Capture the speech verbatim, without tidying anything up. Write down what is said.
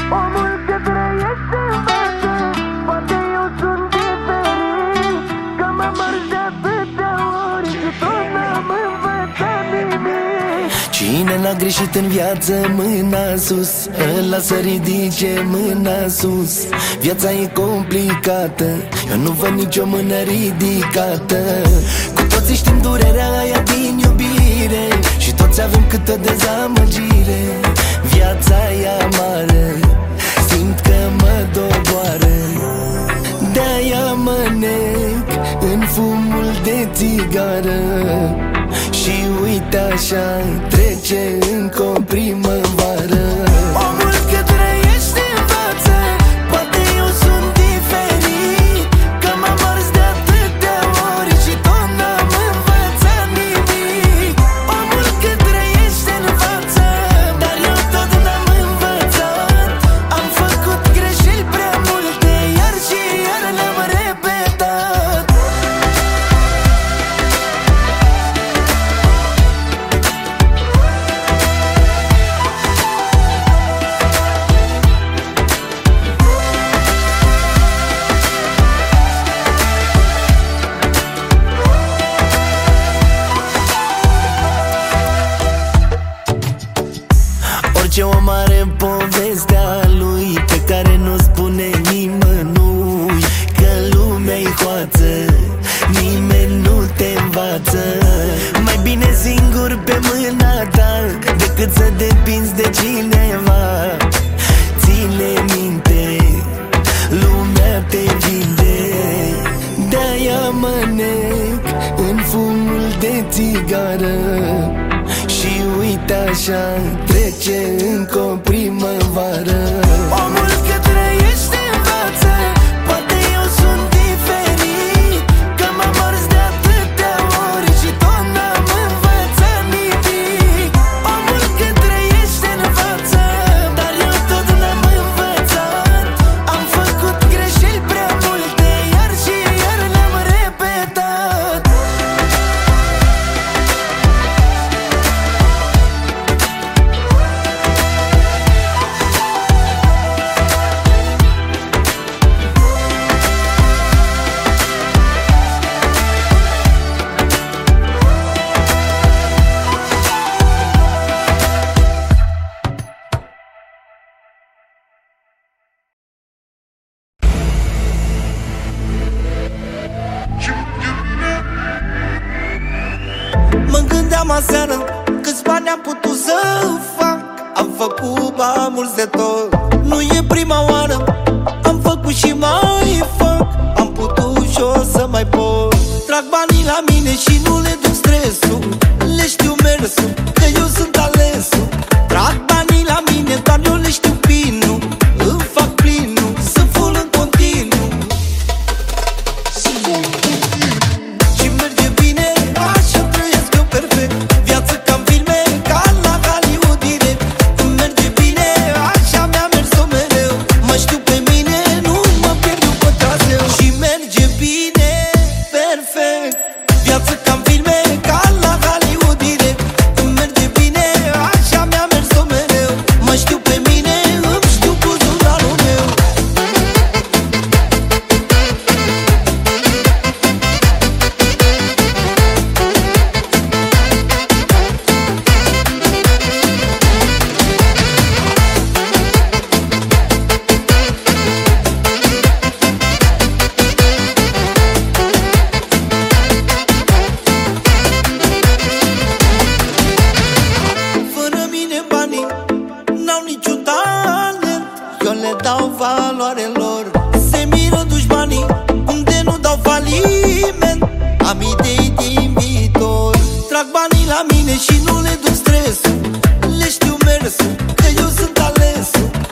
Omul ce trăiește învață, poate eu sunt diferit, că m-am mers de atâtea ori și tot n-am învățat nimic. Cine n-a greșit în viață, mâna sus, ăla să ridice mâna sus. Viața e complicată, eu nu văd nicio mână ridicată. Cu toții știm durerea aia din iubire și toți avem câte o dezamăgire. Viața e amară, simt că mă doboară, de-aia mă nec în fumul de țigară. Și uite așa trece încă o primăvară. Omul că trăiește învață, poate eu sunt diferit, că m-am ars de atâtea ori și tot n-am învățat nimic. Omul că trăiește învață, dar eu tot n-am învățat. Am făcut greșeli prea multe, iar și iar le-am repetat. Orice om are povestea lui, pe care nu spune nimănui. Că lumea-i hoață, nimeni nu te învață. Mai bine singur pe mâna ta, decât să depinzi de cineva. Ține minte, lumea te vinde, de-aia mă nec în fumul de țigară. Și uite așa trece încă o primăvară. Omul că trăiește învață, poate eu sunt diferit, că m-am ars de atâtea ori și tot n-am învățat nimic. Omul că trăiește învață, dar eu tot n-am învățat. Am făcut greșeli prea multe, iar și iar le-am repetat. Mă gândeam aseară câți bani am putut să fac. Am făcut bani mulți de tot, nu e prima oară. Am făcut și mai fac, am putut și o să mai pot. Trag banii la mine și nu le duc stresul, le știu mersul, că eu sunt alesul. Trag banii la mine, doar eu le știu pinul, îmi fac plinul, sunt full în continuu. Și merge bine, așa trăiesc eu perfect. Viață ca-n filme, ca la Hollywood direct. Îmi merge bine, așa mi-a mers-o mereu. Mă știu pe mine, nu mă pierd eu pe traseu. Și merge bine, perfect. Viață ca-n filme, ca la Hollywood direct. Îmi merge bine, așa mi-a mers-o mereu. Mă știu pe mine, îmi știu buzunarul meu. Fără mine banii n-au niciun talent, eu le dau valoare lor. Se miră dușmanii unde nu dau faliment, am idei din viitor. Trag banii la mine și nu le duc stresul, le știu mersul, că eu sunt alesul.